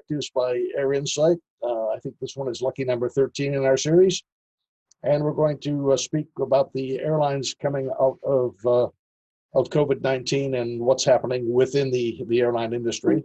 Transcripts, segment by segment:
produced by Air Insight. I think this one is lucky number 13 in our series. And we're going to speak about the airlines coming out of COVID-19 and what's happening within the airline industry.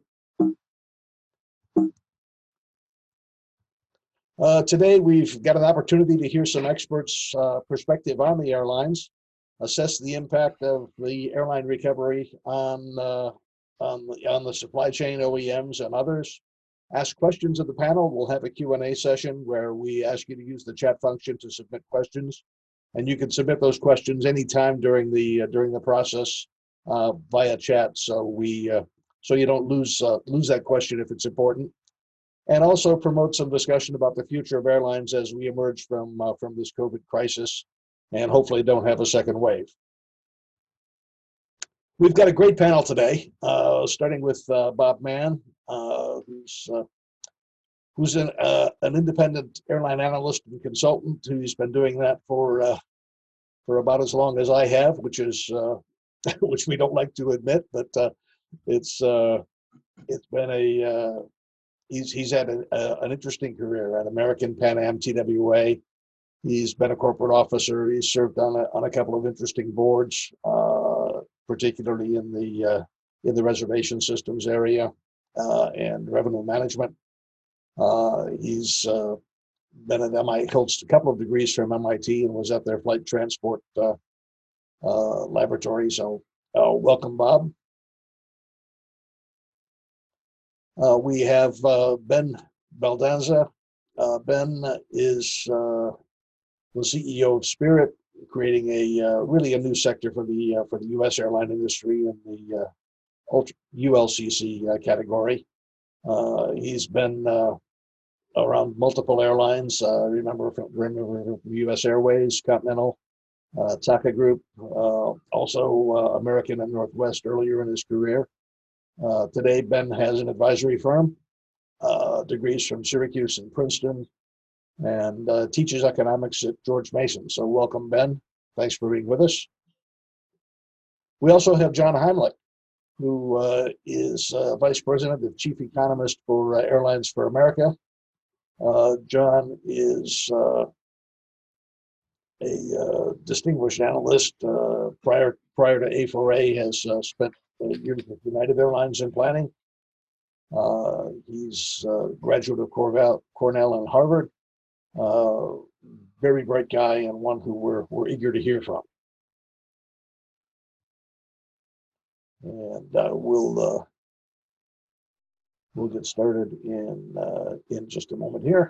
Today, we've got an opportunity to hear some experts' perspective on the airlines, assess the impact of the airline recovery on the supply chain, OEMs, and others. Ask questions of the panel. We'll have a Q&A session where we ask you to use the chat function to submit questions, and you can submit those questions anytime during the process via chat. So you don't lose that question if it's important. And also promote some discussion about the future of airlines as we emerge from this COVID crisis and hopefully don't have a second wave. We've got a great panel today, starting with Bob Mann, who's an independent airline analyst and consultant who's been doing that for about as long as I have, which is which we don't like to admit, but it's been he's had an interesting career at American, Pan Am, TWA. He's been a corporate officer. He's served on a couple of interesting boards, particularly in the reservation systems area and revenue management. He's been at MIT, holds a couple of degrees from MIT, and was at their flight transport laboratory. So, welcome, Bob. We have Ben Baldanza. Ben is the CEO of Spirit, creating really a new sector for the U.S. airline industry in the ULCC category. He's been around multiple airlines. Remember from U.S. Airways, Continental, TACA Group, also American and Northwest earlier in his career. Today, Ben has an advisory firm, degrees from Syracuse and Princeton, and teaches economics at George Mason. So welcome, Ben. Thanks for being with us. We also have John Heimlich, who is Vice President and Chief Economist for Airlines for America. John is a distinguished analyst. Prior to A4A, has spent years with United Airlines in planning. He's a graduate of Cornell and Harvard. Very bright guy, and one who we're eager to hear from. And we'll get started in just a moment here.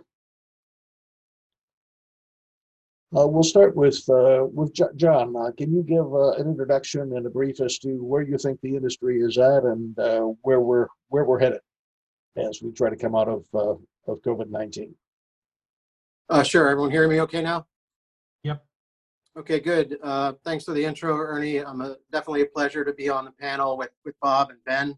We'll start with John. Can you give an introduction and a brief as to where you think the industry is at and where we're headed as we try to come out of COVID-19? Sure. Everyone hearing me okay now? Yep. Okay, good. Thanks for the intro, Ernie. Definitely a pleasure to be on the panel with Bob and Ben.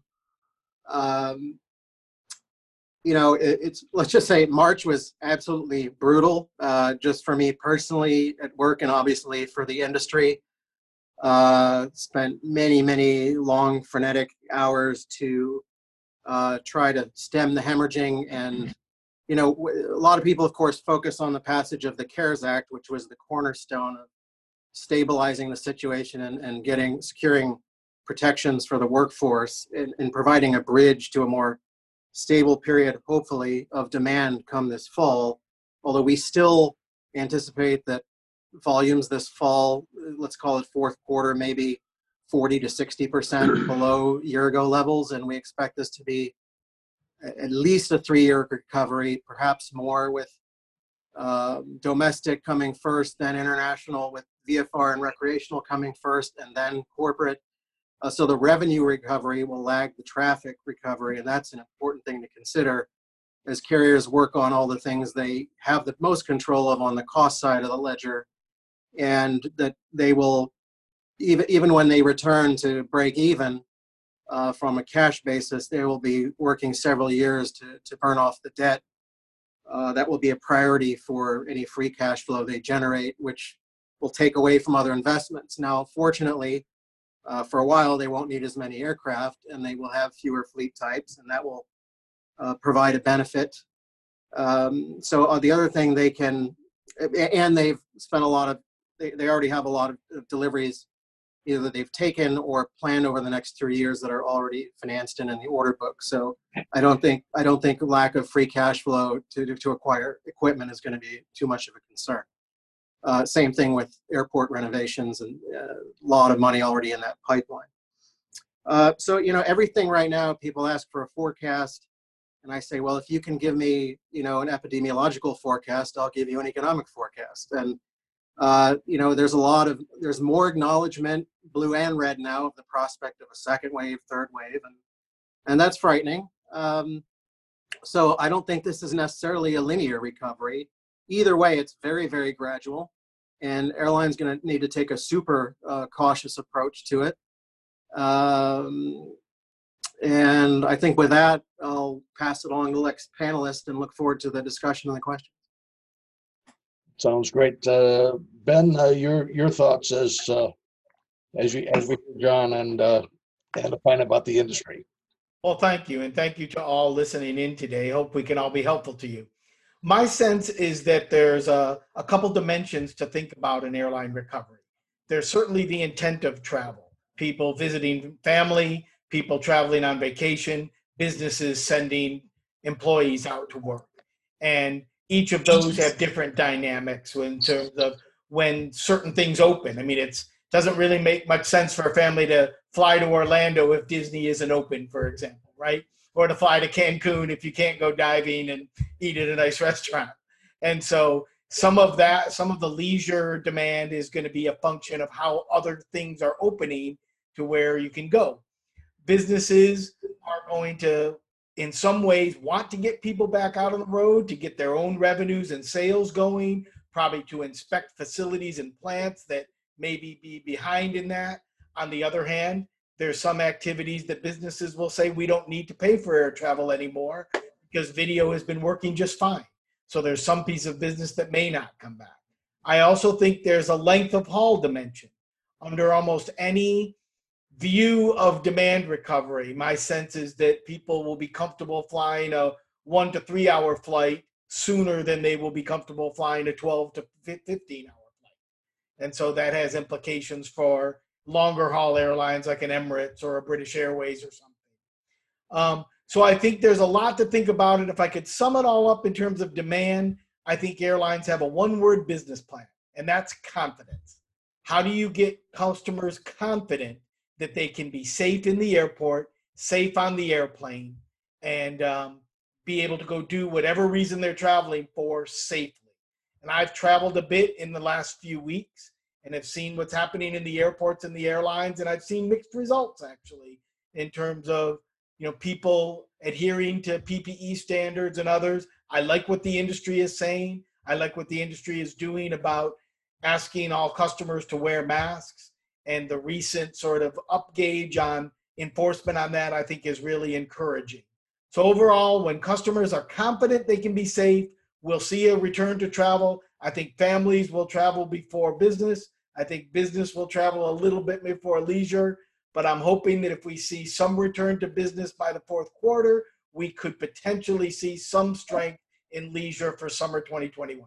You know, let's just say March was absolutely brutal, just for me personally at work and obviously for the industry. Spent many long frenetic hours to try to stem the hemorrhaging. And, you know, a lot of people, of course, focus on the passage of the CARES Act, which was the cornerstone of stabilizing the situation and securing protections for the workforce and providing a bridge to a more stable period, hopefully, of demand come this fall. Although we still anticipate that volumes this fall, let's call it fourth quarter, maybe 40 to 60% below year-ago levels, and we expect this to be at least a 3-year recovery, perhaps more, with domestic coming first, then international, with VFR and recreational coming first, and then corporate. So the revenue recovery will lag the traffic recovery, and that's an important thing to consider as carriers work on all the things they have the most control of on the cost side of the ledger, and that they will, even when they return to break even from a cash basis, they will be working several years to burn off the debt. That will be a priority for any free cash flow they generate, which will take away from other investments. Now, fortunately, for a while, they won't need as many aircraft, and they will have fewer fleet types, and that will provide a benefit. So the other thing they can, and they've spent a lot of, they already have a lot of deliveries either they've taken or planned over the next 3 years that are already financed in the order book. So I don't think lack of free cash flow to acquire equipment is going to be too much of a concern. Same thing with airport renovations, and a lot of money already in that pipeline. So, everything right now, people ask for a forecast, and I say, well, if you can give me, an epidemiological forecast, I'll give you an economic forecast. And, there's more acknowledgement, blue and red now, of the prospect of a second wave, third wave, and that's frightening. So I don't think this is necessarily a linear recovery. Either way, it's very, very gradual, and airlines going to need to take a super cautious approach to it. And I think with that, I'll pass it along to the next panelist and look forward to the discussion and the questions. Sounds great. Ben, your thoughts as we hear John and opine about the industry. Well, thank you. And thank you to all listening in today. Hope we can all be helpful to you. My sense is that there's a couple dimensions to think about in airline recovery. There's certainly the intent of travel, people visiting family, people traveling on vacation, businesses sending employees out to work. And each of those have different dynamics in terms of when certain things open. I mean, it doesn't really make much sense for a family to fly to Orlando if Disney isn't open, for example, right? Or to fly to Cancun if you can't go diving and eat at a nice restaurant. And so some of the leisure demand is going to be a function of how other things are opening to where you can go. Businesses are going to, in some ways, want to get people back out on the road to get their own revenues and sales going, probably to inspect facilities and plants that maybe be behind in that. On the other hand, there's some activities that businesses will say we don't need to pay for air travel anymore because video has been working just fine. So there's some piece of business that may not come back. I also think there's a length of haul dimension. Under almost any view of demand recovery, my sense is that people will be comfortable flying a 1 to 3 hour flight sooner than they will be comfortable flying a 12 to 15 hour flight. And so that has implications for longer haul airlines like an Emirates or a British Airways or something. So I think there's a lot to think about it. If I could sum it all up in terms of demand, I think airlines have a one-word business plan, and that's confidence. How do you get customers confident that they can be safe in the airport, safe on the airplane, and be able to go do whatever reason they're traveling for safely? And I've traveled a bit in the last few weeks and have seen what's happening in the airports and the airlines, and I've seen mixed results, actually, in terms of people adhering to PPE standards and others. I like what the industry is saying. I like what the industry is doing about asking all customers to wear masks. And the recent sort of up gauge on enforcement on that, I think, is really encouraging. So overall, when customers are confident they can be safe, we'll see a return to travel. I think families will travel before business. I think business will travel a little bit before leisure. But I'm hoping that if we see some return to business by the fourth quarter, we could potentially see some strength in leisure for summer 2021.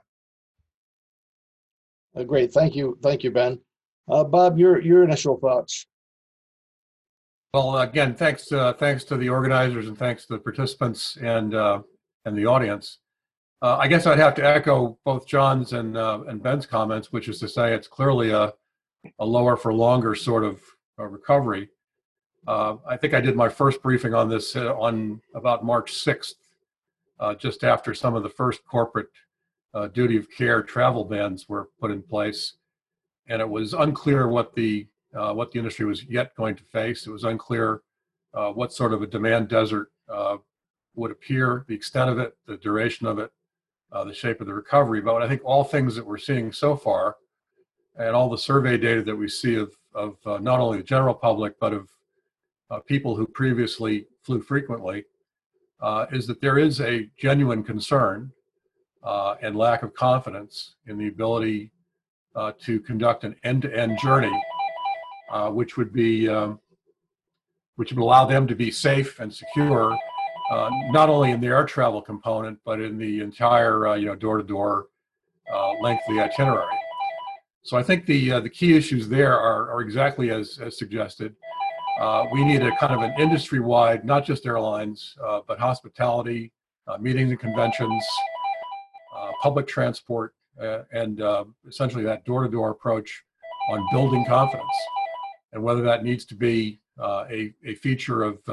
Great. Thank you, Ben. Bob, your initial thoughts. Well, again, thanks to the organizers and thanks to the participants and the audience. I guess I'd have to echo both John's and Ben's comments, which is to say it's clearly a lower for longer sort of recovery. I think I did my first briefing on this on about March 6th, just after some of the first corporate duty of care travel bans were put in place, and it was unclear what the industry was yet going to face. It was unclear what sort of a demand desert would appear, the extent of it, the duration of it, the shape of the recovery. But I think all things that we're seeing so far, and all the survey data that we see of not only the general public but of people who previously flew frequently, is that there is a genuine concern and lack of confidence in the ability to conduct an end-to-end journey, which would allow them to be safe and secure not only in the air travel component, but in the entire, door-to-door length of the itinerary. So I think the key issues there are exactly as suggested. We need a kind of an industry-wide, not just airlines, but hospitality, meetings and conventions, public transport, and essentially that door-to-door approach on building confidence. And whether that needs to be a feature of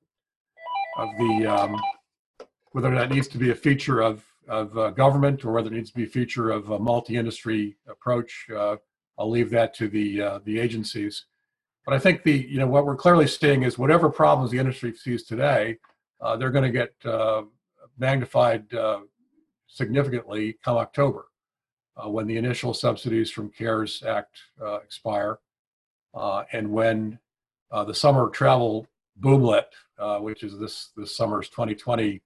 whether that needs to be a feature of government, or whether it needs to be a feature of a multi-industry approach, I'll leave that to the agencies. But I think what we're clearly seeing is whatever problems the industry sees today, they're going to get magnified significantly come October, when the initial subsidies from CARES Act expire, and when the summer travel boomlet, which is this summer's 2020,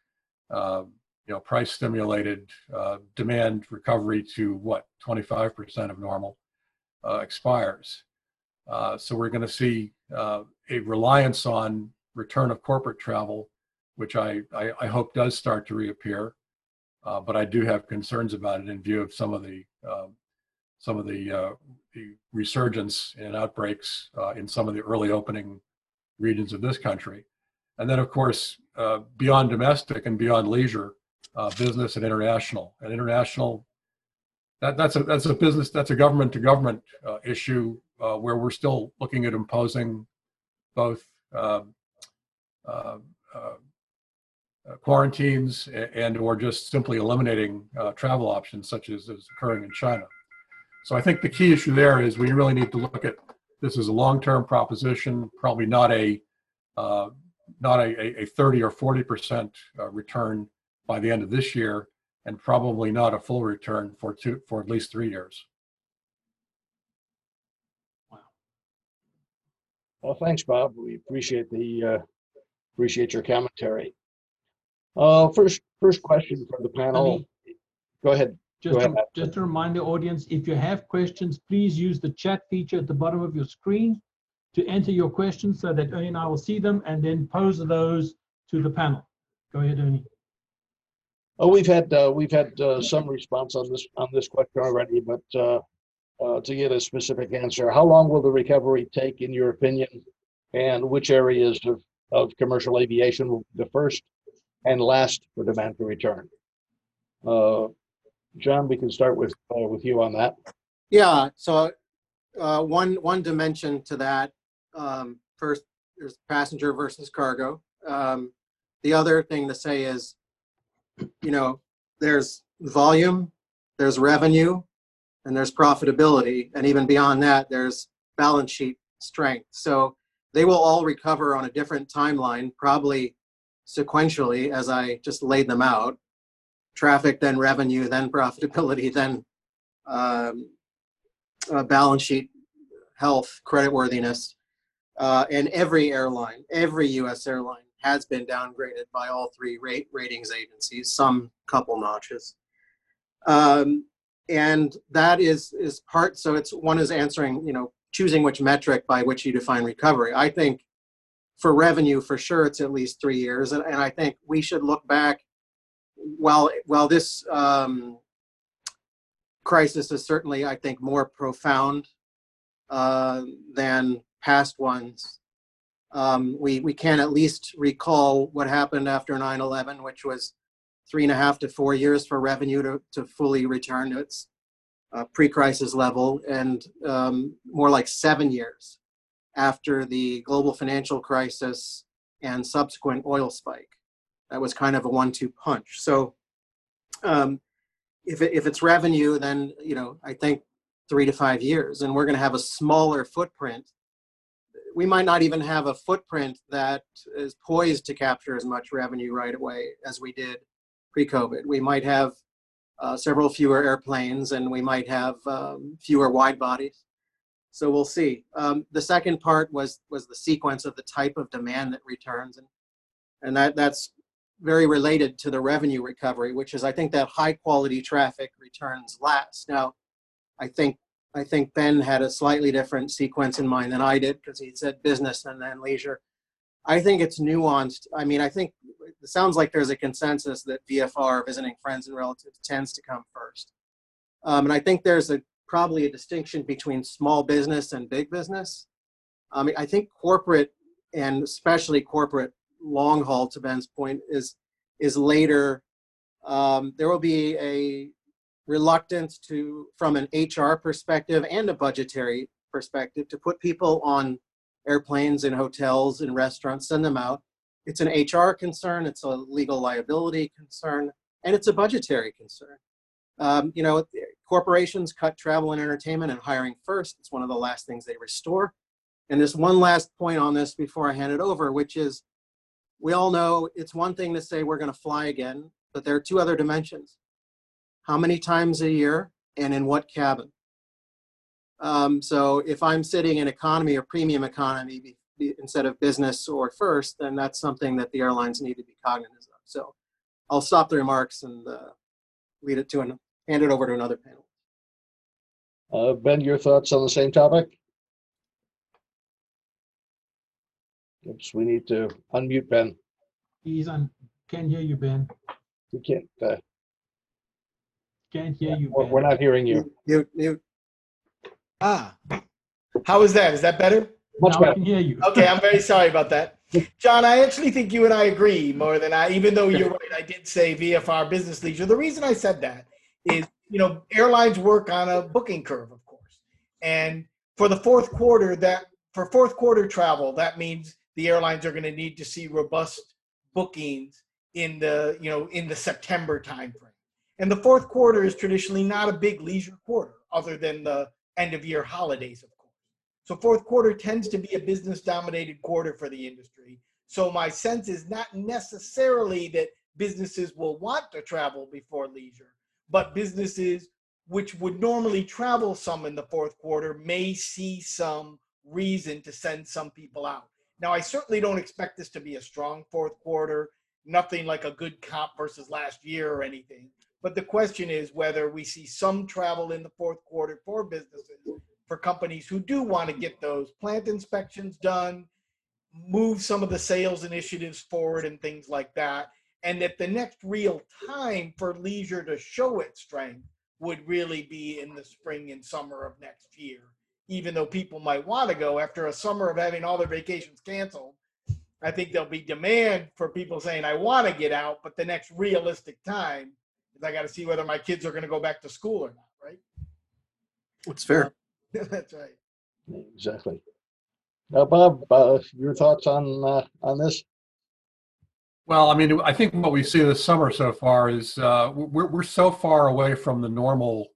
price stimulated demand recovery to 25% of normal, expires. So we're going to see a reliance on return of corporate travel, which I hope does start to reappear. But I do have concerns about it in view of some of the resurgence and outbreaks in some of the early opening regions of this country. And then, of course, beyond domestic and beyond leisure, business and international. And international, that's a business, that's a government to government issue, where we're still looking at imposing both quarantines and or just simply eliminating travel options, such as is occurring in China. So I think the key issue there is we really need to look at this as a long-term proposition, probably not a 30 or 40% return by the end of this year, and probably not a full return for at least 3 years. Well, thanks, Bob. We appreciate your commentary. First question for the panel. Go ahead. Just to remind the audience, if you have questions, please use the chat feature at the bottom of your screen to enter your questions so that Ernie and I will see them and then pose those to the panel. Go ahead, Ernie. Oh, we've had some response on this question already, but to get a specific answer, how long will the recovery take, in your opinion, and which areas of commercial aviation will be the first and last for demand to return? John, we can start with you on that. Yeah. So one dimension to that. First, there's passenger versus cargo. The other thing to say is, there's volume, there's revenue, and there's profitability. And even beyond that, there's balance sheet strength. So they will all recover on a different timeline, probably sequentially, as I just laid them out. Traffic, then revenue, then profitability, then balance sheet health, creditworthiness. And every U.S. airline has been downgraded by all three ratings agencies, some couple notches. And that is part, so one is answering, choosing which metric by which you define recovery. I think for revenue, for sure, it's at least 3 years. And I think we should look back, while this crisis is certainly, I think, more profound than past ones. We can at least recall what happened after 9/11, which was 3.5 to 4 years for revenue to fully return to its pre-crisis level, and more like 7 years after the global financial crisis and subsequent oil spike. That was kind of a 1-2 punch. So if it's revenue, then I think 3 to 5 years, and we're going to have a smaller footprint. We might not even have a footprint that is poised to capture as much revenue right away as we did pre-COVID. We might have several fewer airplanes, and we might have fewer wide bodies. So we'll see. The second part was the sequence of the type of demand that returns, and that's very related to the revenue recovery, which is, I think, that high quality traffic returns last. Now, I think Ben had a slightly different sequence in mind than I did, because he said business and then leisure. I think it's nuanced. I mean, I think it sounds like there's a consensus that VFR, visiting friends and relatives, tends to come first. And I think there's probably a distinction between small business and big business. I think corporate, and especially corporate long haul, to Ben's point, is later. There will be a reluctance from an HR perspective and a budgetary perspective, to put people on airplanes and hotels and restaurants, send them out. It's an HR concern, it's a legal liability concern, and it's a budgetary concern. Corporations cut travel and entertainment and hiring first. It's one of the last things they restore. And there's one last point on this before I hand it over, which is, we all know it's one thing to say we're going to fly again, but there are two other dimensions. How many times a year and in what cabin? So if I'm sitting in economy or premium economy instead of business or first, then that's something that the airlines need to be cognizant of. So I'll stop the remarks and hand it over to another panel. Ben, your thoughts on the same topic? Oops, we need to unmute Ben. He's on. Can't hear you, Ben. We can't. Can't hear you, We're Ben. not hearing you. Mute. How is that? Is that better? Much Now better. I can hear you. Okay, I'm very sorry about that. John, I actually think you and I agree more than even though you're right, I did say VFR business leisure. The reason I said that is, airlines work on a booking curve, of course. And for the fourth quarter, for fourth quarter travel, that means the airlines are going to need to see robust bookings in the September timeframe. And the fourth quarter is traditionally not a big leisure quarter, other than the end of year holidays, of course. So fourth quarter tends to be a business dominated quarter for the industry. So my sense is not necessarily that businesses will want to travel before leisure, but businesses which would normally travel some in the fourth quarter may see some reason to send some people out. Now, I certainly don't expect this to be a strong fourth quarter, nothing like a good comp versus last year or anything. But the question is whether we see some travel in the fourth quarter for businesses, for companies who do want to get those plant inspections done, move some of the sales initiatives forward and things like that. And that the next real time for leisure to show its strength would really be in the spring and summer of next year. Even though people might want to go after a summer of having all their vacations canceled, I think there'll be demand for people saying, I want to get out, but the next realistic time is I got to see whether my kids are going to go back to school or not, right? That's fair. That's right. Exactly. Bob, your thoughts on this? Well, I think what we see this summer so far is we're so far away from the normal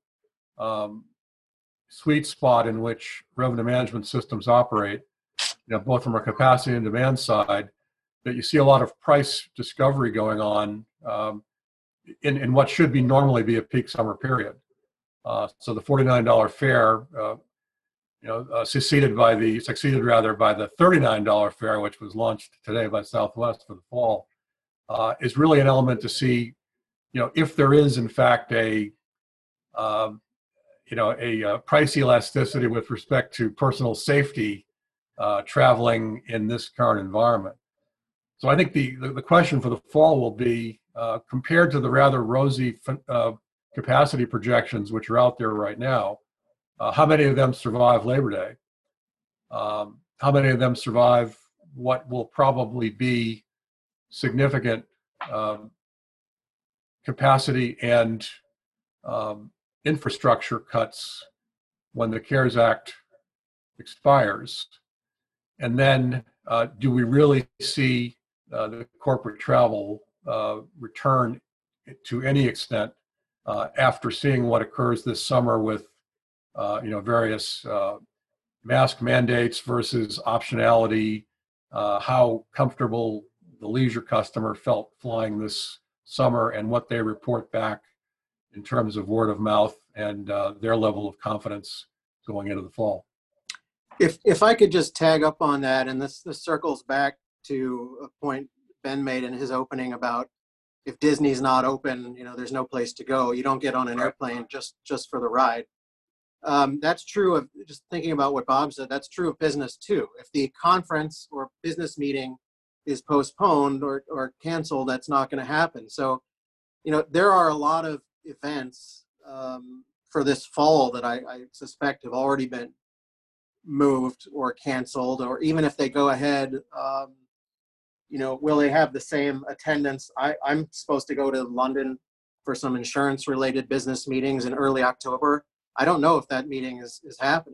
sweet spot in which revenue management systems operate, both from a capacity and demand side, that you see a lot of price discovery going on in what should normally be a peak summer period. So the $49 fare, succeeded by the $39 fare, which was launched today by Southwest for the fall, is really an element to see, if there is in fact a price elasticity with respect to personal safety traveling in this current environment. So I think the question for the fall will be, compared to the rather rosy capacity projections which are out there right now, how many of them survive Labor Day? How many of them survive what will probably be significant capacity and infrastructure cuts when the CARES Act expires? And then do we really see the corporate travel return to any extent after seeing what occurs this summer with various mask mandates versus optionality, how comfortable the leisure customer felt flying this summer and what they report back in terms of word of mouth and their level of confidence going into the fall. If I could just tag up on that, and this circles back to a point Ben made in his opening about if Disney's not open, there's no place to go. You don't get on an airplane just for the ride. That's true of, just thinking about what Bob said, that's true of business too. If the conference or business meeting is postponed or canceled, that's not going to happen. So, there are a lot of events for this fall that I suspect have already been moved or canceled, or even if they go ahead, will they have the same attendance? I'm supposed to go to London for some insurance related business meetings in early October. I don't know if that meeting is happening.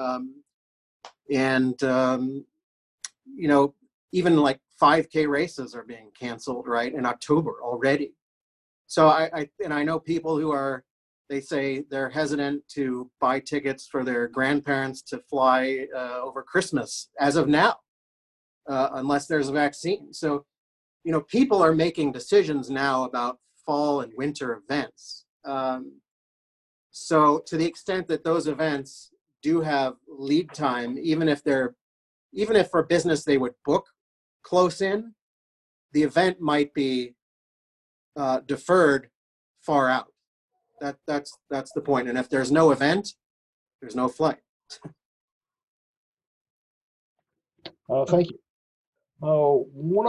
Even like 5K races are being canceled, right, in October already. So I know people who they say they're hesitant to buy tickets for their grandparents to fly over Christmas as of now, unless there's a vaccine. So, people are making decisions now about fall and winter events. So to the extent that those events do have lead time, even if for business they would book close in, the event might be deferred far out. That's the point. And if there's no event, there's no flight. Thank you. One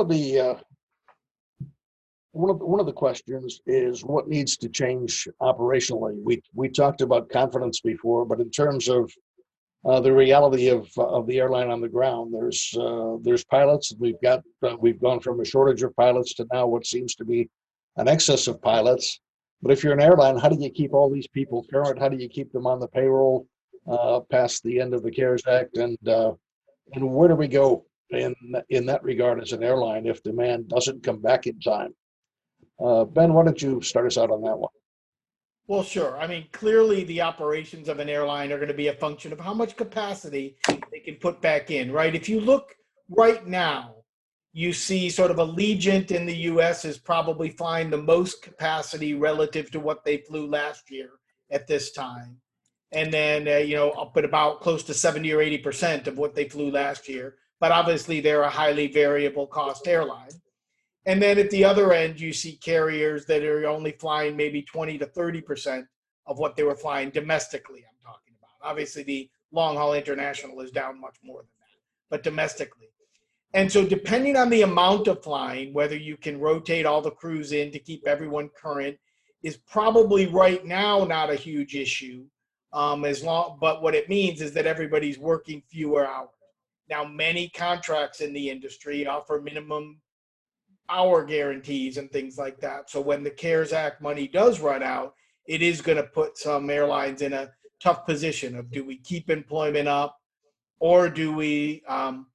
of the questions is what needs to change operationally. We talked about confidence before, but in terms of the reality of the airline on the ground, there's pilots. We've gone from a shortage of pilots to now what seems to be an excess of pilots. But if you're an airline, how do you keep all these people current? How do you keep them on the payroll past the end of the CARES Act? And where do we go in that regard as an airline if demand doesn't come back in time? Ben, why don't you start us out on that one? Well, sure. I mean, clearly the operations of an airline are going to be a function of how much capacity they can put back in, right? If you look right now, you see sort of Allegiant in the US is probably flying the most capacity relative to what they flew last year at this time. And then, up at about close to 70 or 80% of what they flew last year. But obviously, they're a highly variable cost airline. And then at the other end, you see carriers that are only flying maybe 20 to 30% of what they were flying domestically, I'm talking about. Obviously, the long-haul international is down much more than that, but domestically. And so depending on the amount of flying, whether you can rotate all the crews in to keep everyone current is probably right now not a huge issue. But what it means is that everybody's working fewer hours. Now, many contracts in the industry offer minimum hour guarantees and things like that. So when the CARES Act money does run out, it is going to put some airlines in a tough position of, do we keep employment up, or do we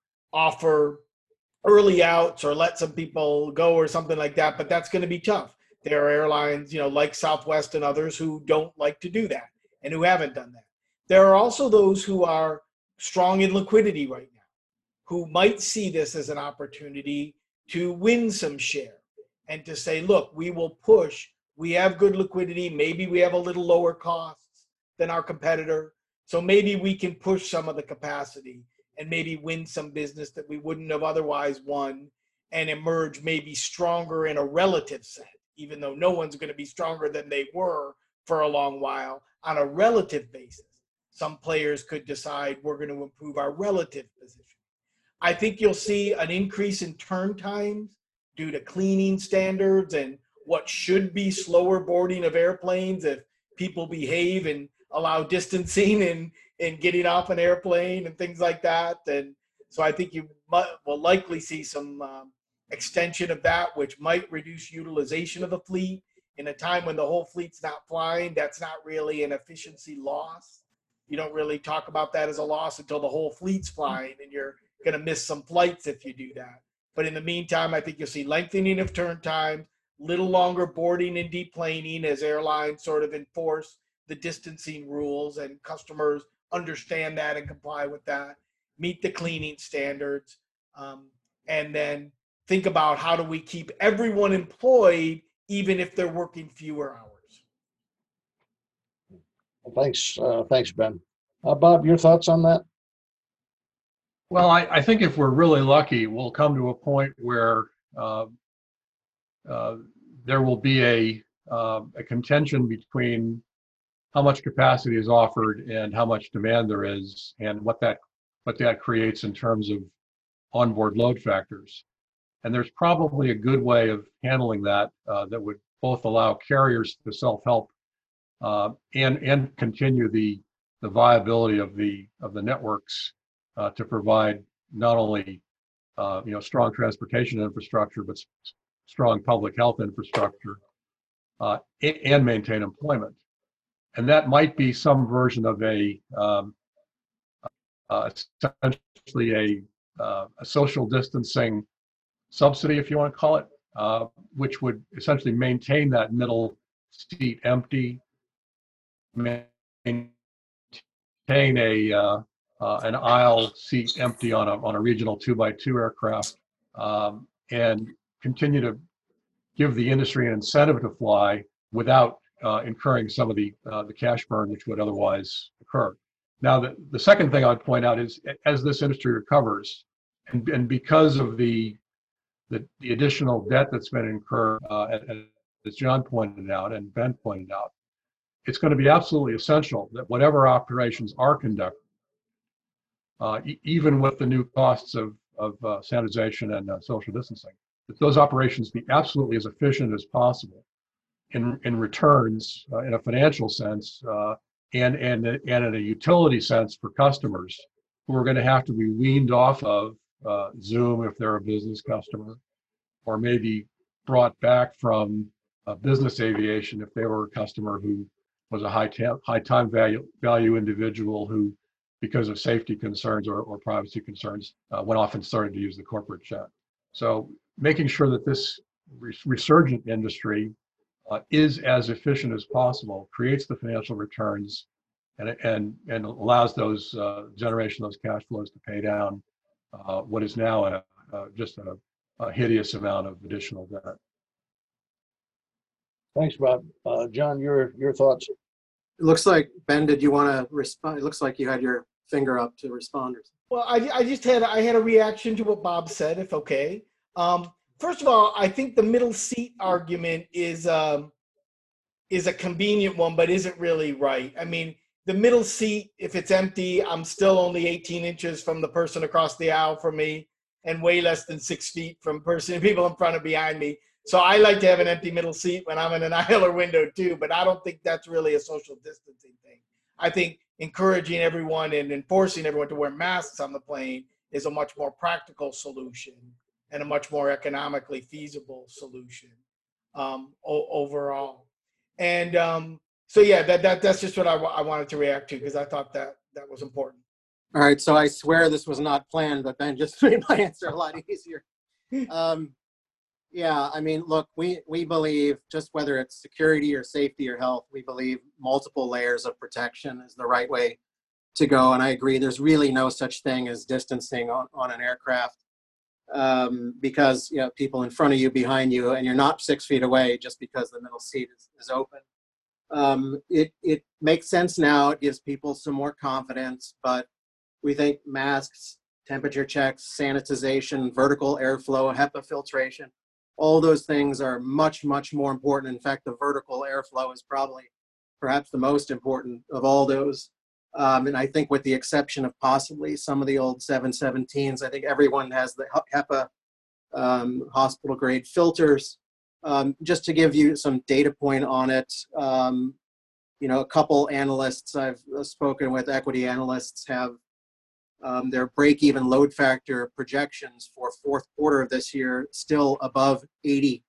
offer early outs or let some people go or something like that? But that's going to be tough. There are airlines, like Southwest and others, who don't like to do that and who haven't done that. There are also those who are strong in liquidity right now, who might see this as an opportunity to win some share and to say, look, we will push. We have good liquidity. Maybe we have a little lower costs than our competitor. So maybe we can push some of the capacity and maybe win some business that we wouldn't have otherwise won, and emerge maybe stronger in a relative sense, even though no one's going to be stronger than they were for a long while. On a relative basis, some players could decide we're going to improve our relative position. I think you'll see an increase in turn times due to cleaning standards and what should be slower boarding of airplanes if people behave and allow distancing and getting off an airplane and things like that. And so I think you will likely see some extension of that, which might reduce utilization of the fleet. In a time when the whole fleet's not flying, that's not really an efficiency loss. You don't really talk about that as a loss until the whole fleet's flying, and you're going to miss some flights if you do that. But in the meantime, I think you'll see lengthening of turn time, little longer boarding and deplaning as airlines sort of enforce the distancing rules and customers understand that and comply with that, meet the cleaning standards, and then think about how do we keep everyone employed even if they're working fewer hours. Thanks, Ben. Bob, your thoughts on that? Well, I think if we're really lucky, we'll come to a point where there will be a contention between how much capacity is offered and how much demand there is, and what that creates in terms of onboard load factors. And there's probably a good way of handling that that would both allow carriers to self-help and continue the viability of the and to provide not only strong transportation infrastructure, but strong public health infrastructure and maintain employment. And that might be some version of essentially a social distancing subsidy, if you want to call it, which would essentially maintain that middle seat empty, maintain an aisle seat empty on a regional 2x2 aircraft, and continue to give the industry an incentive to fly without incurring some of the cash burn which would otherwise occur. Now, the second thing I would point out is, as this industry recovers, and because of the additional debt that's been incurred, as John pointed out and Ben pointed out, it's going to be absolutely essential that whatever operations are conducted, even with the new costs of sanitization and social distancing, that those operations be absolutely as efficient as possible in returns, in a financial sense, and in a utility sense for customers who are going to have to be weaned off of Zoom if they're a business customer, or maybe brought back from business aviation if they were a customer who was a high time value individual who, because of safety concerns or privacy concerns, went off and started to use the corporate jet. So making sure that this resurgent industry is as efficient as possible, creates the financial returns, and allows those generation of those cash flows to pay down what is now just a hideous amount of additional debt. Thanks, Bob. John, your thoughts? It looks like, Ben, did you want to respond? It looks like you had your finger up to respond. Well, I had a reaction to what Bob said, if okay. First of all, I think the middle seat argument is a convenient one, but isn't really right. I mean, the middle seat, if it's empty, I'm still only 18 inches from the person across the aisle from me, and way less than 6 feet from people in front of behind me. So I like to have an empty middle seat when I'm in an aisle or window too, but I don't think that's really a social distancing thing. I think encouraging everyone and enforcing everyone to wear masks on the plane is a much more practical solution and a much more economically feasible solution overall. And so yeah, that's just what I wanted to react to, because I thought that was important. All right, so I swear this was not planned, but Ben just made my answer a lot easier. Yeah, I mean, look, we believe, just whether it's security or safety or health, we believe multiple layers of protection is the right way to go. And I agree, there's really no such thing as distancing on an aircraft, because people in front of you, behind you, and you're not 6 feet away just because the middle seat is open. It makes sense now. It gives people some more confidence, but we think masks, temperature checks, sanitization, vertical airflow, HEPA filtration, all those things are much, much more important. In fact, the vertical airflow is perhaps the most important of all those. And I think, with the exception of possibly some of the old 717s, I think everyone has the HEPA hospital grade filters. Just to give you some data point on it, a couple analysts I've spoken with, equity analysts, have their break-even load factor projections for fourth quarter of this year still above 80%.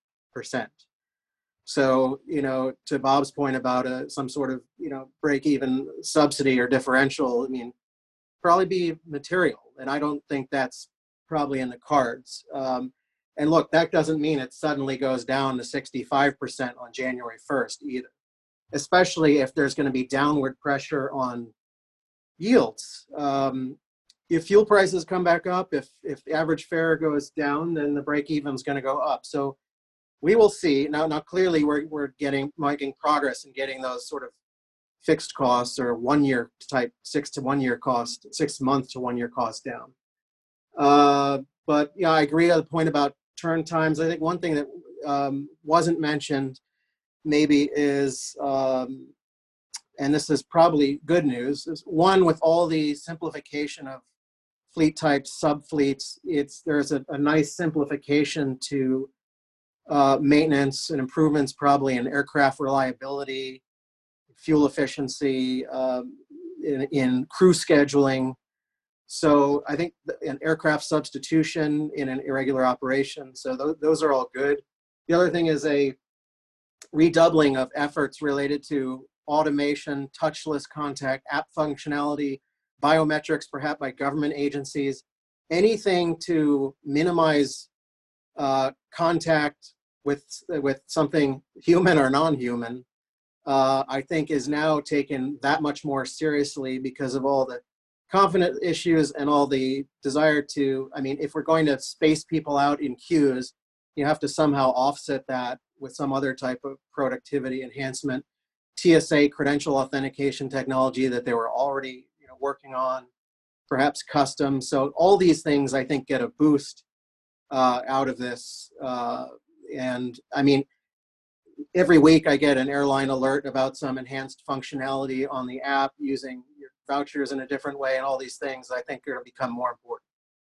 So, to Bob's point about some sort of, break-even subsidy or differential, I mean, probably be material. And I don't think that's probably in the cards. And look, that doesn't mean it suddenly goes down to 65% on January 1st either, especially if there's going to be downward pressure on yields. If fuel prices come back up, if the average fare goes down, then the break-even is going to go up. So we will see. Now clearly we're making progress in getting those sort of fixed costs or 1 year type 6 month to 1 year cost down. But yeah, I agree on the point about turn times. I think one thing that wasn't mentioned maybe is, and this is probably good news, is one, with all the simplification of fleet types, subfleets, there's a nice simplification to maintenance and improvements, probably in aircraft reliability, fuel efficiency, in crew scheduling. So I think an aircraft substitution in an irregular operation. So those are all good. The other thing is a redoubling of efforts related to automation, touchless contact, app functionality, biometrics, perhaps by government agencies, anything to minimize contact with something human or non-human, I think is now taken that much more seriously because of all the confidence issues and all the desire to, I mean, if we're going to space people out in queues, you have to somehow offset that with some other type of productivity enhancement. TSA credential authentication technology that they were already working on, perhaps custom. So all these things I think get a boost out of this. And I mean, every week I get an airline alert about some enhanced functionality on the app using your vouchers in a different way, and all these things I think are going to become more important.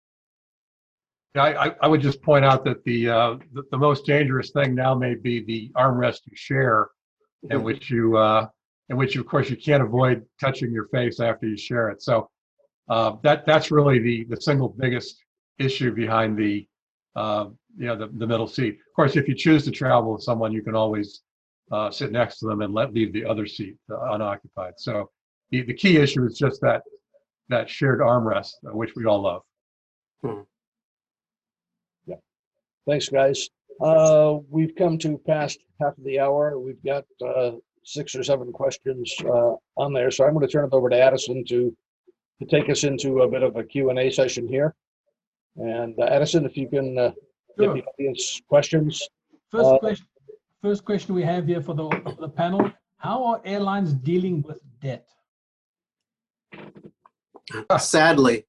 Yeah, I would just point out that the most dangerous thing now may be the armrest you share, in which you of course you can't avoid touching your face after you share it. So that's really the single biggest issue behind the middle seat. Of course, if you choose to travel with someone, you can always sit next to them and leave the other seat unoccupied. So the key issue is just that shared armrest, which we all love. Yeah. Thanks, guys. We've come to past half of the hour. We've got 6 or 7 questions on there, so I'm going to turn it over to Addison to take us into a bit of a Q&A session here. And Addison, if you can give the audience questions. First question we have here for the panel: how are airlines dealing with debt? Sadly,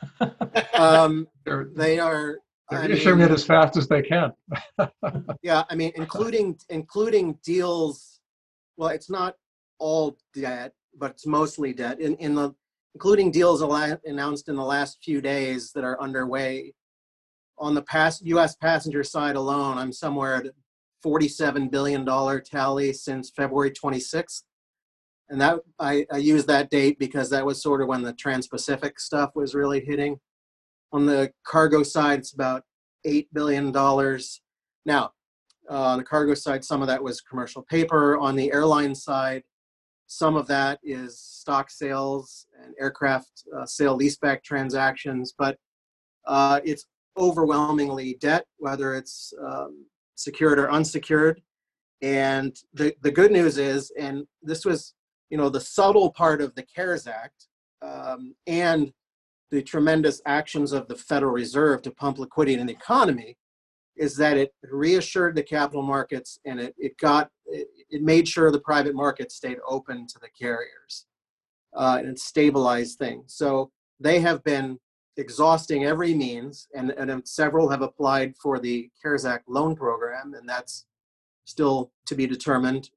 they are. They're issuing it as fast as they can. Yeah, I mean, including deals. Well, it's not all debt, but it's mostly debt. Including deals announced in the last few days that are underway. On the U.S. passenger side alone, I'm somewhere at $47 billion tally since February 26th. And that I use that date because that was sort of when the Trans-Pacific stuff was really hitting. On the cargo side, it's about $8 billion. Now, on the cargo side, some of that was commercial paper. On the airline side, some of that is stock sales and aircraft sale leaseback transactions, but it's overwhelmingly debt, whether it's secured or unsecured. And the good news is, and this was, the subtle part of the CARES Act and the tremendous actions of the Federal Reserve to pump liquidity in the economy, is that it reassured the capital markets, and it made sure the private market stayed open to the carriers, and it stabilized things. So they have been exhausting every means, and several have applied for the CARES Act loan program, and that's still to be determined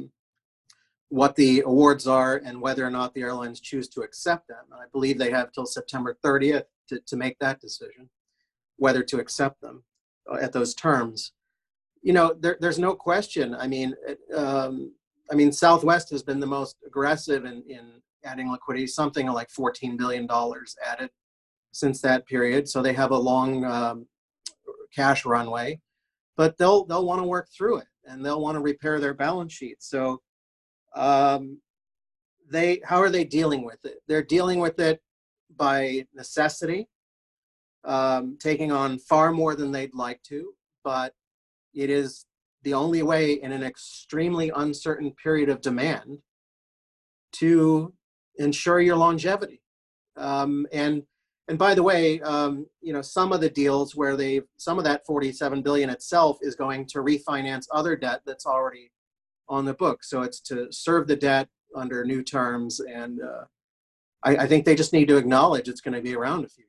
what the awards are and whether or not the airlines choose to accept them. And I believe they have till September 30th to make that decision, whether to accept them at those terms. There's no question. I mean, Southwest has been the most aggressive in adding liquidity, something like $14 billion added since that period. So they have a long cash runway, but they'll want to work through it, and they'll want to repair their balance sheet. So how are they dealing with it? They're dealing with it by necessity, taking on far more than they'd like to, but it is the only way in an extremely uncertain period of demand to ensure your longevity. And by the way, some of the deals where some of that $47 billion itself is going to refinance other debt that's already on the book. So it's to serve the debt under new terms. And I think they just need to acknowledge it's going to be around a few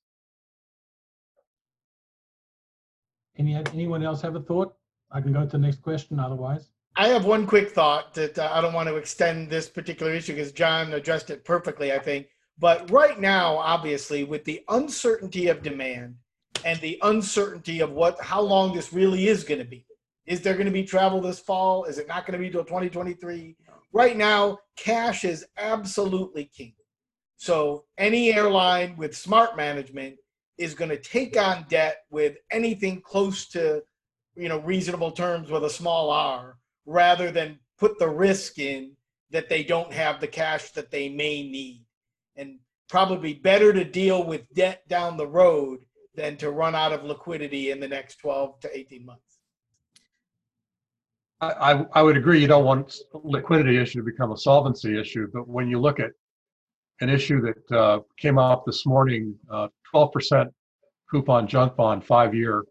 years. Anyone else have a thought? I can go to the next question otherwise. I have one quick thought that I don't want to extend this particular issue because John addressed it perfectly, I think. But right now, obviously, with the uncertainty of demand and the uncertainty of how long this really is going to be, is there going to be travel this fall? Is it not going to be till 2023? Right now, cash is absolutely king. So any airline with smart management is going to take on debt with anything close to, reasonable terms with a small r, rather than put the risk in that they don't have the cash that they may need. And probably better to deal with debt down the road than to run out of liquidity in the next 12 to 18 months. I would agree you don't want liquidity issue to become a solvency issue, but when you look at an issue that came up this morning, 12% coupon junk bond, 5-year,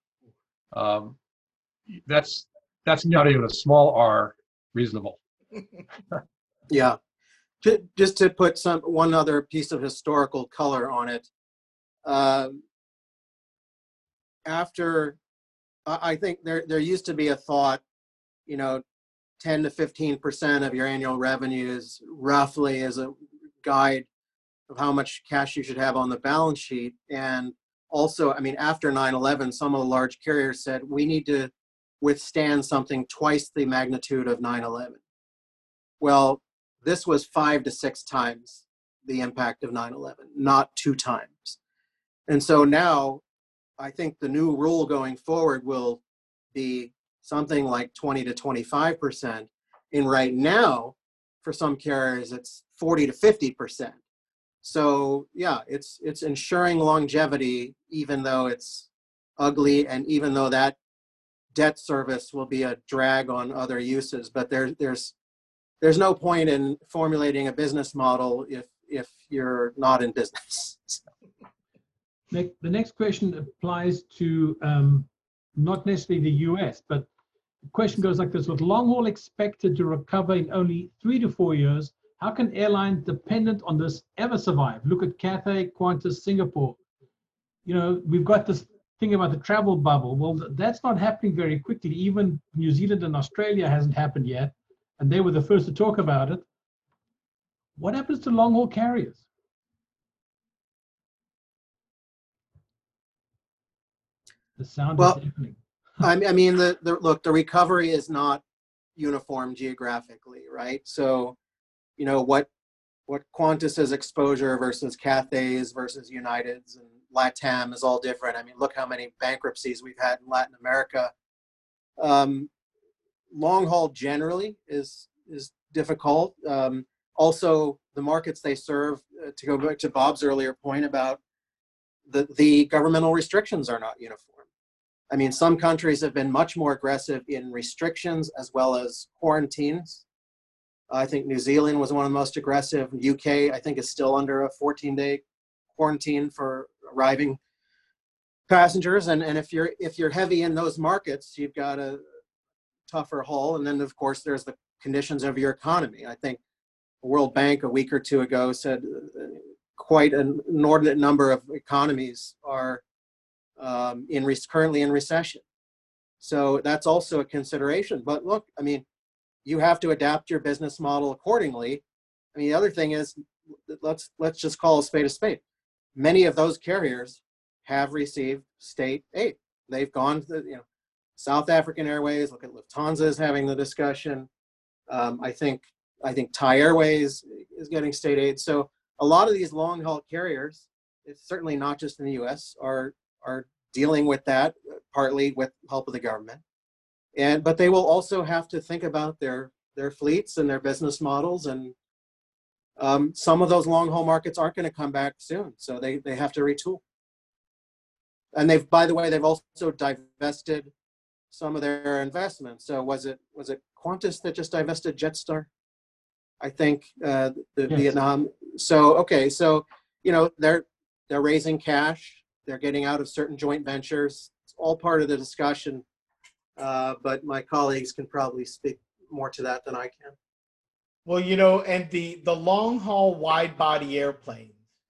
that's not even a small r reasonable. Yeah. Just to put one other piece of historical color on it, I think there used to be a thought, 10 to 15% of your annual revenues roughly as a guide of how much cash you should have on the balance sheet. And also, after 9/11, some of the large carriers said we need to withstand something twice the magnitude of 9/11. Well, this was 5 to 6 times the impact of 9/11, not 2 times. And so now I think the new rule going forward will be something like 20 to 25%. And right now, for some carriers, it's 40 to 50%. So yeah, it's ensuring longevity, even though it's ugly, and even though that debt service will be a drag on other uses. But there's no point in formulating a business model if you're not in business. The next question applies to not necessarily the US, but the question goes like this: with long haul expected to recover in only 3 to 4 years, how can airlines dependent on this ever survive? Look at Cathay, Qantas, Singapore. We've got this thing about the travel bubble. Well, that's not happening very quickly. Even New Zealand and Australia hasn't happened yet, and they were the first to talk about it. What happens to long haul carriers? The sound is deafening. The recovery is not uniform geographically, right? So, what Qantas's exposure versus Cathay's versus United's and LATAM is all different. Look how many bankruptcies we've had in Latin America. Long haul generally is difficult. Also, the markets they serve, to go back to Bob's earlier point about the governmental restrictions are not uniform. Some countries have been much more aggressive in restrictions as well as quarantines. I think New Zealand was one of the most aggressive. UK, I think, is still under a 14-day quarantine for arriving passengers. And if you're heavy in those markets, you've got a tougher haul. And then, of course, there's the conditions of your economy. I think the World Bank a week or two ago said quite an inordinate number of economies are currently in recession. So that's also a consideration. But look, you have to adapt your business model accordingly. The other thing is, let's just call a spade a spade. Many of those carriers have received state aid. They've gone to South African Airways. Look at Lufthansa is having the discussion. I think Thai Airways is getting state aid. So a lot of these long haul carriers, it's certainly not just in the U.S., are dealing with that partly with help of the government. But they will also have to think about their fleets and their business models, and some of those long haul markets aren't going to come back soon, so they have to retool. And by the way, they've also divested some of their investments. So was it Qantas that just divested Jetstar? I think yes. Vietnam. So they're raising cash, they're getting out of certain joint ventures. It's all part of the discussion. But my colleagues can probably speak more to that than I can. Well, and the long haul wide body airplanes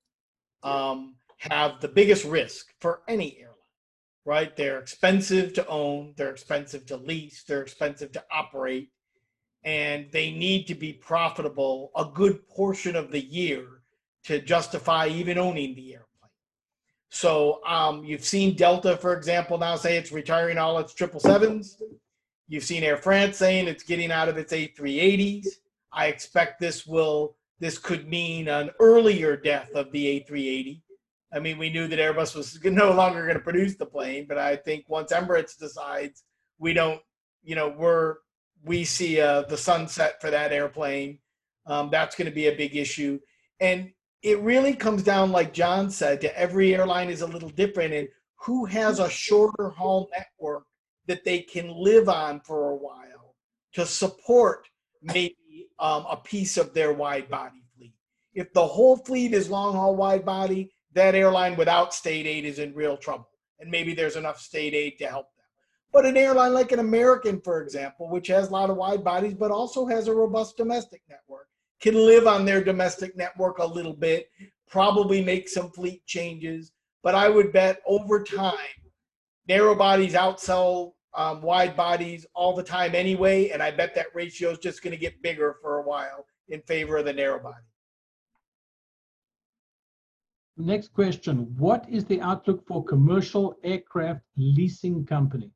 have the biggest risk for any airline, right? They're expensive to own, they're expensive to lease, they're expensive to operate, and they need to be profitable a good portion of the year to justify even owning the airplane. So you've seen Delta, for example, now say it's retiring all its 777s. You've seen Air France saying it's getting out of its A380s. I expect this could mean an earlier death of the A380. I mean, we knew that Airbus was no longer going to produce the plane, but I think once Emirates decides we don't, we see the sunset for that airplane, that's going to be a big issue. And it really comes down, like John said, to every airline is a little different, and who has a shorter haul network that they can live on for a while to support maybe a piece of their wide body fleet. If the whole fleet is long haul wide body, that airline without state aid is in real trouble. And maybe there's enough state aid to help them. But an airline like an American, for example, which has a lot of wide bodies, but also has a robust domestic network, can live on their domestic network a little bit, probably make some fleet changes. But I would bet over time, narrow bodies outsell wide bodies all the time anyway, and I bet that ratio is just going to get bigger for a while in favor of the narrow body. Next question. What is the outlook for commercial aircraft leasing companies?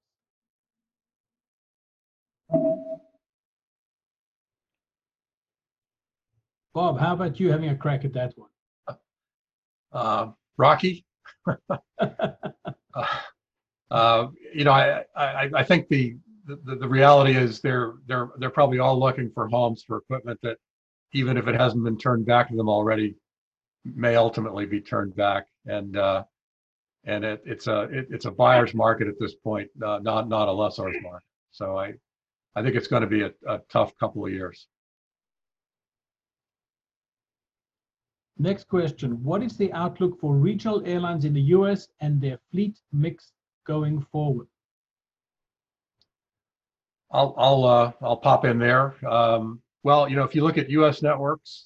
Bob, how about you having a crack at that one? Rocky? I think the reality is they're probably all looking for homes for equipment that, even if it hasn't been turned back to them already, may ultimately be turned back, and it's a buyer's market at this point, not a lessor's market. So I think it's going to be a tough couple of years. Next question. What is the outlook for regional airlines in the US and their fleet mix going forward? I'll pop in there. Well, if you look at US networks,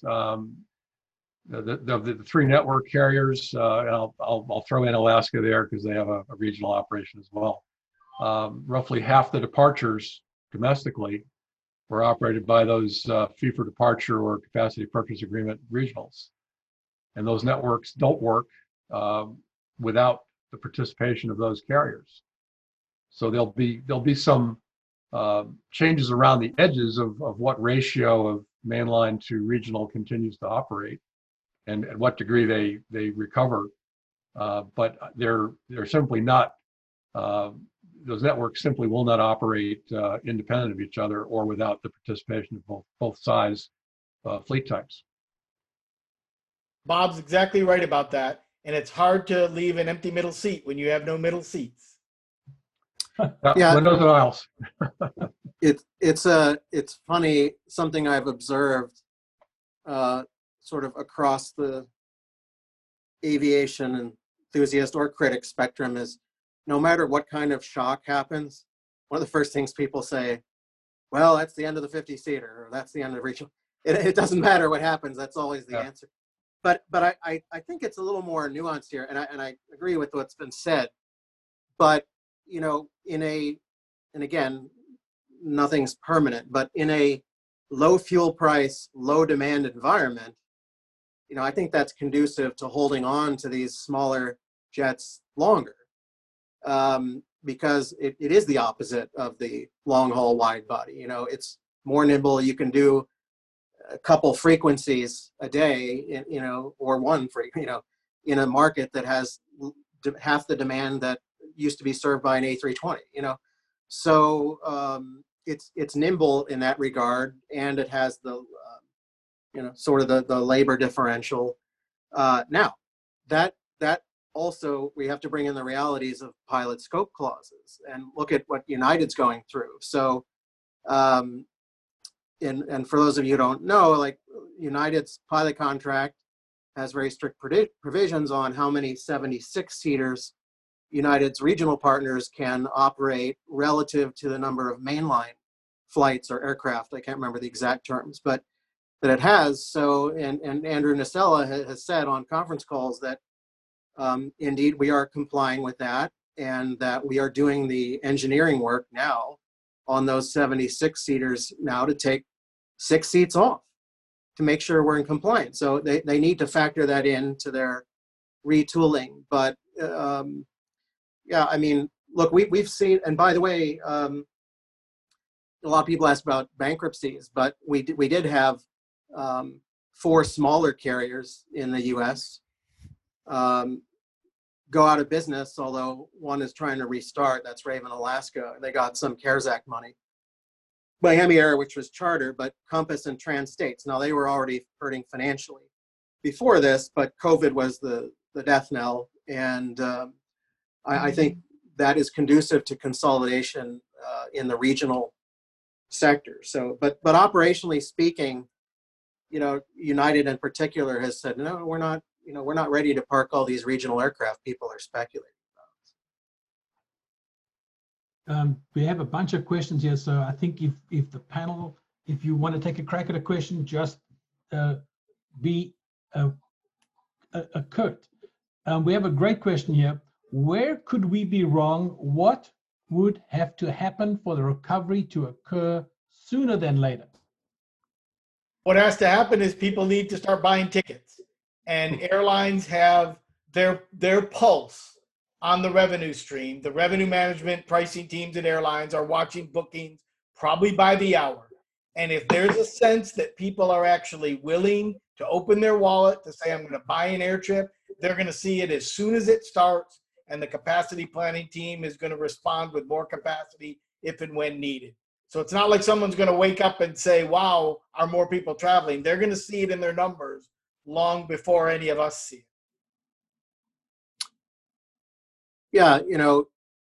the three network carriers, and I'll throw in Alaska there because they have a regional operation as well. Roughly half the departures domestically were operated by those fee for departure or capacity purchase agreement regionals, and those networks don't work without the participation of those carriers. So there'll be some changes around the edges of what ratio of mainline to regional continues to operate, and at what degree they recover, but they're simply not. Those networks simply will not operate independent of each other or without the participation of both size fleet types. Bob's exactly right about that, and it's hard to leave an empty middle seat when you have no middle seats. Yeah. Windows and aisles. It's funny, something I've observed sort of across the aviation enthusiast or critic spectrum is, no matter what kind of shock happens, one of the first things people say, well, that's the end of the 50-seater, or that's the end of the regional. It doesn't matter what happens, that's always the answer. But I think it's a little more nuanced here, and I agree with what's been said. But and again, nothing's permanent, but in a low fuel price, low demand environment, I think that's conducive to holding on to these smaller jets longer, because it is the opposite of the long haul wide body. It's more nimble. You can do a couple frequencies a day, or one in a market that has half the demand that used to be served by an A320. So it's nimble in that regard, and it has the sort of the labor differential. Now that also, we have to bring in the realities of pilot scope clauses and look at what United's going through. So and for those of you who don't know, like United's pilot contract has very strict provisions on how many 76-seaters United's regional partners can operate relative to the number of mainline flights or aircraft. I can't remember the exact terms, but that it has. So, and Andrew Nocella has said on conference calls that indeed we are complying with that, and that we are doing the engineering work now on those 76-seaters now to take 6 seats off. to make sure we're in compliance. So they need to factor that into their retooling. But yeah, I mean, look, we've seen, and by the way, a lot of people ask about bankruptcies, but we did have 4 smaller carriers in the U.S. Go out of business, although one is trying to restart. That's Raven Alaska. They got some CARES Act money. Miami Air, which was charter, but Compass and Trans-States. Now, they were already hurting financially before this, but COVID was the death knell. And I think that is conducive to consolidation in the regional sector. So, but operationally speaking, you know, United in particular has said, no, we're not, you know, we're not ready to park all these regional aircraft people are speculating about. We have a bunch of questions here, so I think if the panel, if you want to take a crack at a question, just be curt. We have a great question here. Where could we be wrong? What would have to happen for the recovery to occur sooner than later? What has to happen is people need to start buying tickets, and airlines have their pulse on the revenue stream. The revenue management pricing teams at airlines are watching bookings probably by the hour. And if there's a sense that people are actually willing to open their wallet to say, I'm going to buy an air trip, they're going to see it as soon as it starts, and the capacity planning team is going to respond with more capacity if and when needed. So it's not like someone's going to wake up and say, wow, are more people traveling? They're going to see it in their numbers long before any of us see it. Yeah, you know,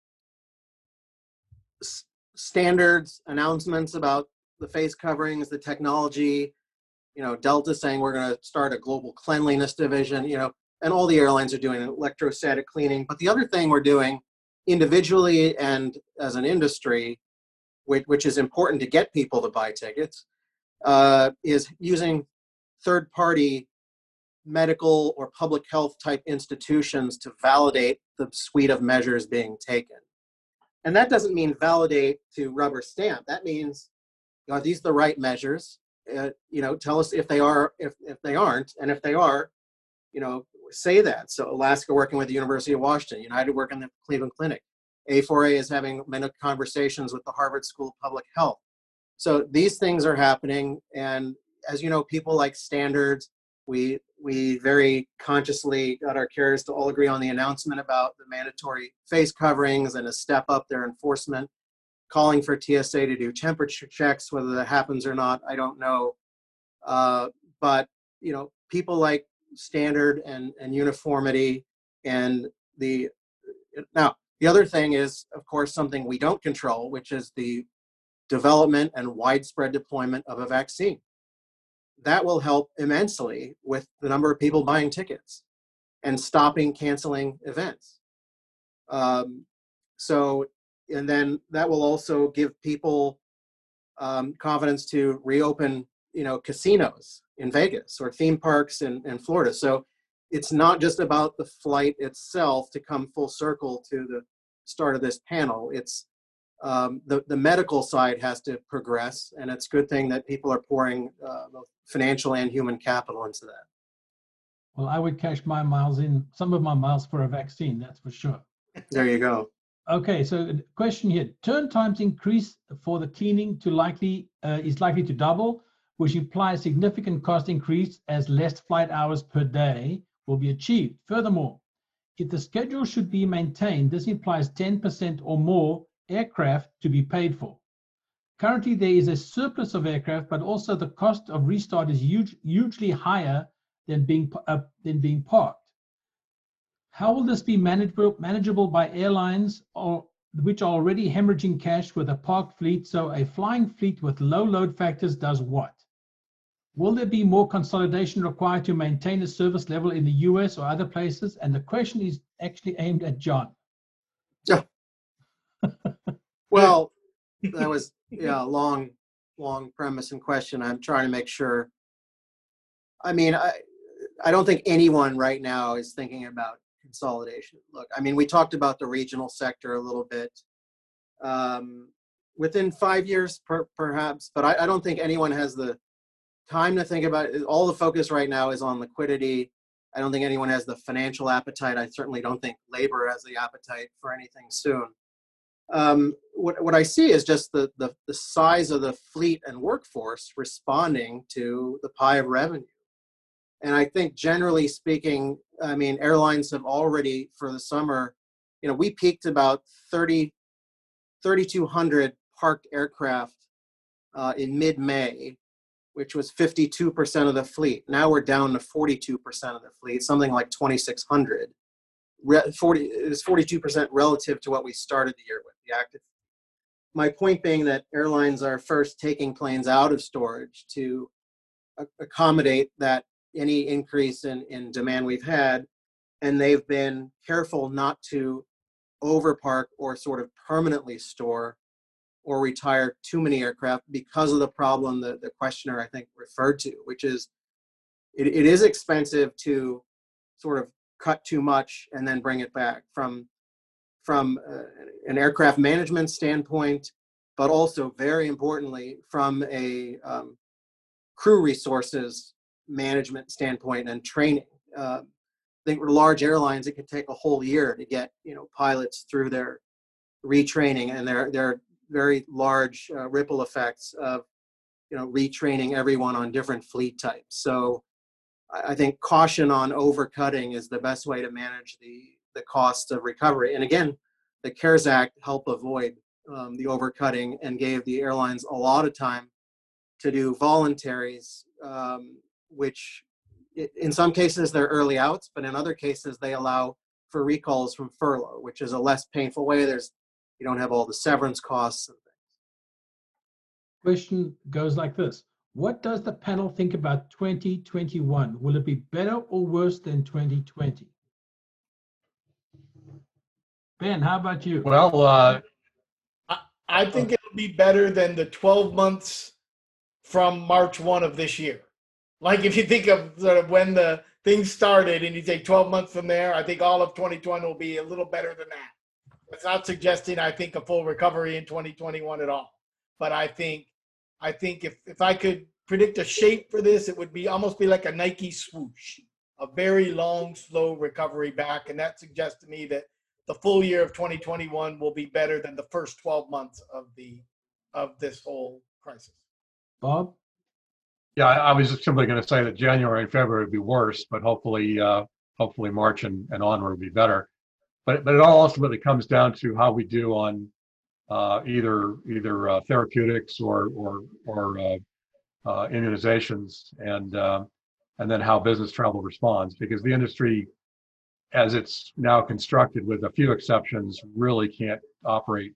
standards, announcements about the face coverings, the technology, you know, Delta saying we're going to start a global cleanliness division, you know, and all the airlines are doing electrostatic cleaning. But the other thing we're doing individually and as an industry, which is important to get people to buy tickets, is using third-party medical or public health type institutions to validate the suite of measures being taken. And that doesn't mean validate to rubber stamp. That means, you know, are these the right measures? You know, tell us if they are, if they aren't, and if they are, you know, say that. So Alaska working with the University of Washington, United working with the Cleveland Clinic. A4A is having many conversations with the Harvard School of Public Health. So these things are happening. And as you know, people like standards. We very consciously got our carriers to all agree on the announcement about the mandatory face coverings and a step up their enforcement, calling for TSA to do temperature checks. Whether that happens or not, I don't know. But you know, people like standard and uniformity, and now the other thing is, of course, something we don't control, which is the development and widespread deployment of a vaccine. That will help immensely with the number of people buying tickets and stopping canceling events. So, and then that will also give people confidence to reopen, you know, casinos in Vegas or theme parks in Florida. So it's not just about the flight itself, to come full circle to the start of this panel. It's the medical side has to progress, and it's a good thing that people are pouring both financial and human capital into that. Well, I would cash my miles in, some of my miles for a vaccine, that's for sure. There you go. Okay, so question here. Turn times increase for the cleaning to is likely to double, which implies significant cost increase as less flight hours per day will be achieved. Furthermore, if the schedule should be maintained, this implies 10% or more aircraft to be paid for. Currently, there is a surplus of aircraft, but also the cost of restart is hugely higher than being parked. How will this be manageable by airlines which are already hemorrhaging cash with a parked fleet? So a flying fleet with low load factors does what? Will there be more consolidation required to maintain a service level in the US or other places? And the question is actually aimed at John. Yeah. Well, that was a long premise and question. I'm trying to make sure. I mean, I don't think anyone right now is thinking about consolidation. Look, I mean, we talked about the regional sector a little bit. Within 5 years, perhaps, but I don't think anyone has the time to think about it. All the focus right now is on liquidity. I don't think anyone has the financial appetite. I certainly don't think labor has the appetite for anything soon. What I see is just the size of the fleet and workforce responding to the pie of revenue. And I think generally speaking, I mean, airlines have already for the summer, we peaked about 3,200 parked aircraft in mid-May, which was 52% of the fleet. Now we're down to 42% of the fleet, something like 2,600. 42% relative to what we started the year with, the active. My point being that airlines are first taking planes out of storage to accommodate that any increase in demand we've had, and they've been careful not to overpark or sort of permanently store or retire too many aircraft because of the problem that the questioner, I think, referred to, which is it is expensive to sort of cut too much and then bring it back from an aircraft management standpoint, but also very importantly from a crew resources management standpoint and training. I think for large airlines, it could take a whole year to get pilots through their retraining, and there are very large ripple effects of retraining everyone on different fleet types. So I think caution on overcutting is the best way to manage the cost of recovery. And again, the CARES Act helped avoid the overcutting and gave the airlines a lot of time to do voluntaries, which in some cases they're early outs, but in other cases they allow for recalls from furlough, which is a less painful way. You don't have all the severance costs and things. Question goes like this. What does the panel think about 2021? Will it be better or worse than 2020? Ben, how about you? Well, I think it'll be better than the 12 months from March 1 of this year. Like if you think of sort of when the thing started and you take 12 months from there, I think all of 2020 will be a little better than that. It's not suggesting I think a full recovery in 2021 at all. But I think if I could predict a shape for this, it would be almost be like a Nike swoosh, a very long, slow recovery back. And that suggests to me that the full year of 2021 will be better than the first 12 months of this whole crisis. Bob? yeah, I was just simply going to say that January and February would be worse, but hopefully March and onward would be better. But it all ultimately comes down to how we do on either therapeutics or immunizations, and then how business travel responds, because the industry, as it's now constructed, with a few exceptions, really can't operate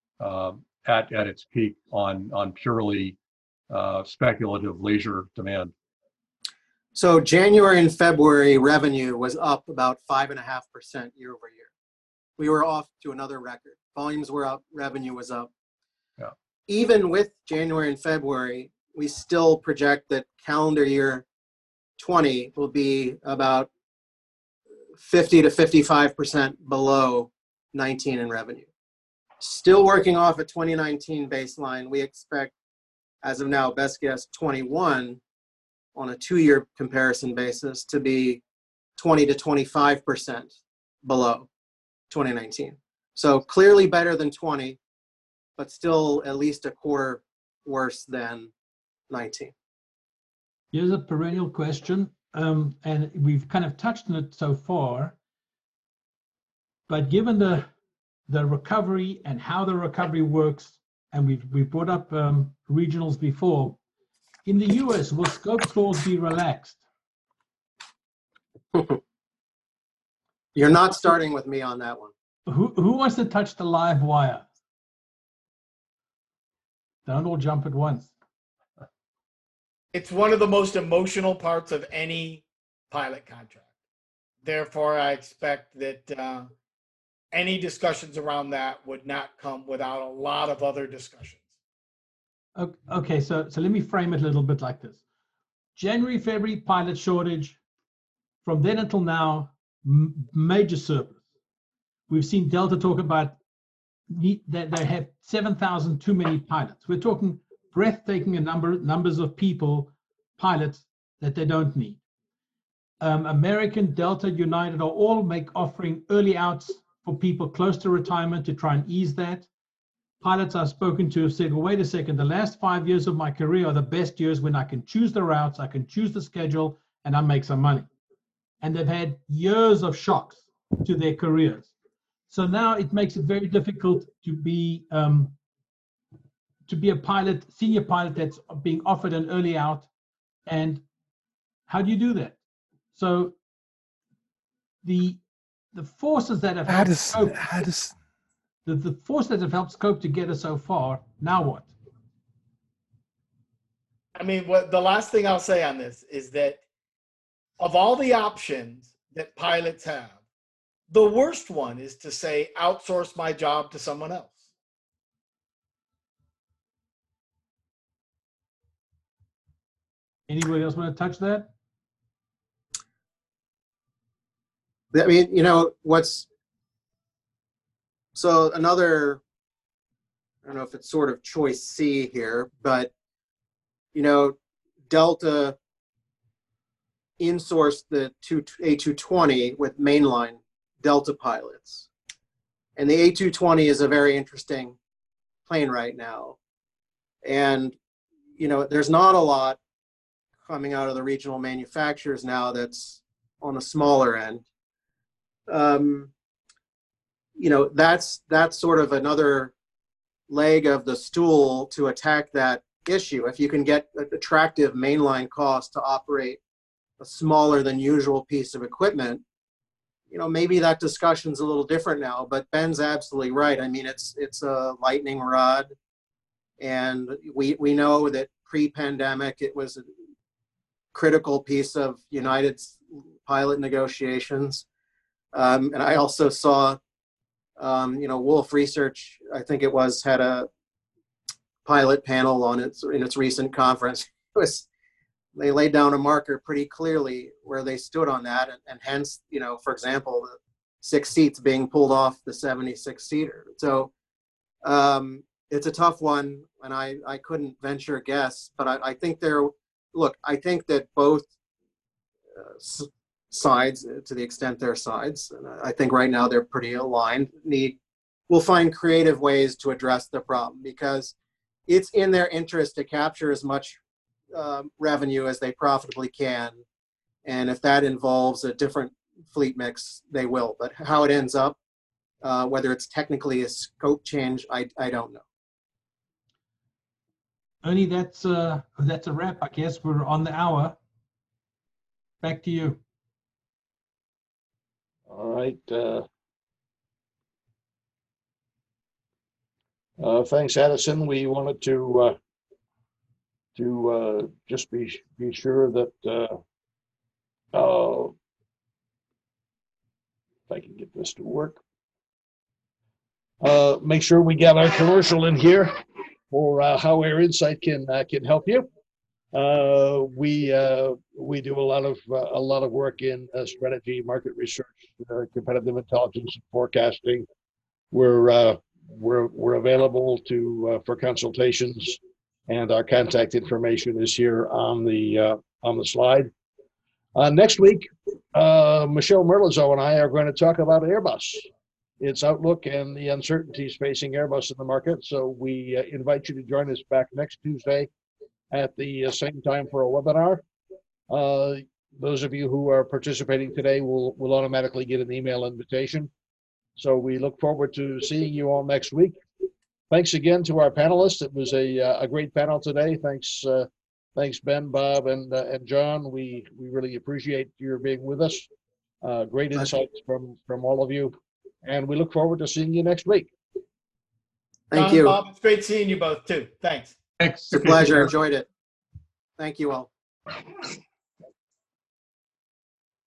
at its peak on purely speculative leisure demand. So January and February revenue was up about 5.5% year over year. We were off to another record. Volumes were up, revenue was up. Yeah. Even with January and February, we still project that calendar year 20 will be about 50 to 55% below 19 in revenue. Still working off a 2019 baseline. We expect, as of now, best guess 21 on a 2-year comparison basis to be 20 to 25% below 2019. So clearly better than 20, but still at least a quarter worse than 19. Here's a perennial question, and we've kind of touched on it so far, but given the recovery and how the recovery works, and we've brought up regionals before, in the US, will scope clause be relaxed? You're not starting with me on that one. Who wants to touch the live wire? Don't all jump at once. It's one of the most emotional parts of any pilot contract. Therefore, I expect that any discussions around that would not come without a lot of other discussions. Okay, so let me frame it a little bit like this. January, February, pilot shortage. From then until now, major surplus. We've seen Delta talk about that they have 7,000 too many pilots. We're talking breathtaking numbers of people pilots that they don't need. American, Delta, United are all offering early outs for people close to retirement to try and ease that. Pilots I've spoken to have said, well, wait a second, the last 5 years of my career are the best years when I can choose the routes, I can choose the schedule, and I make some money. And they've had years of shocks to their careers. So now it makes it very difficult to be a pilot, senior pilot that's being offered an early out. And how do you do that? So the forces that have helped scope, the force that have helped scope to get us so far, now what? I mean, the last thing I'll say on this is that of all the options that pilots have, the worst one is to say, outsource my job to someone else. Anybody else want to touch that? I mean, you know, so another, I don't know if it's sort of choice C here, but, you know, Delta insourced the A220 with mainline Delta pilots. And the A220 is a very interesting plane right now. And, you know, there's not a lot coming out of the regional manufacturers now that's on the smaller end. You know, that's sort of another leg of the stool to attack that issue. If you can get an attractive mainline cost to operate a smaller than usual piece of equipment, you know, maybe that discussion's a little different now, but Ben's absolutely right. I mean, it's a lightning rod, and we know that pre-pandemic it was a critical piece of United's pilot negotiations. And I also saw, you know, Wolf Research, I think it was, had a pilot panel on in its recent conference. They laid down a marker pretty clearly where they stood on that, and hence, you know, for example, the 6 seats being pulled off the 76-seater. So it's a tough one, and I couldn't venture a guess, but I think I think that both sides, to the extent they're sides, and I think right now they're pretty aligned, will find creative ways to address the problem, because it's in their interest to capture as much revenue as they profitably can. And if that involves a different fleet mix, they will. But how it ends up, whether it's technically a scope change, I don't know. Ernie, that's a wrap. I guess we're on the hour. Back to you. All right. Thanks, Addison. We wanted to just be sure that if I can get this to work, make sure we got our commercial in here for how Air Insight can help you. We do a lot of work in strategy, market research, competitive intelligence, and forecasting. We're available for consultations, and our contact information is here on the slide. Next week, Michelle Merlizo and I are going to talk about Airbus, its outlook, and the uncertainties facing Airbus in the market. So we invite you to join us back next Tuesday at the same time for a webinar. Those of you who are participating today will automatically get an email invitation. So we look forward to seeing you all next week. Thanks again to our panelists. It was a great panel today. Thanks, Ben, Bob, and John. We really appreciate your being with us. Great insights from all of you, and we look forward to seeing you next week. Thank you. Bob, it's great seeing you both too. Thanks. Thanks. It's a pleasure. Enjoyed it. Thank you all.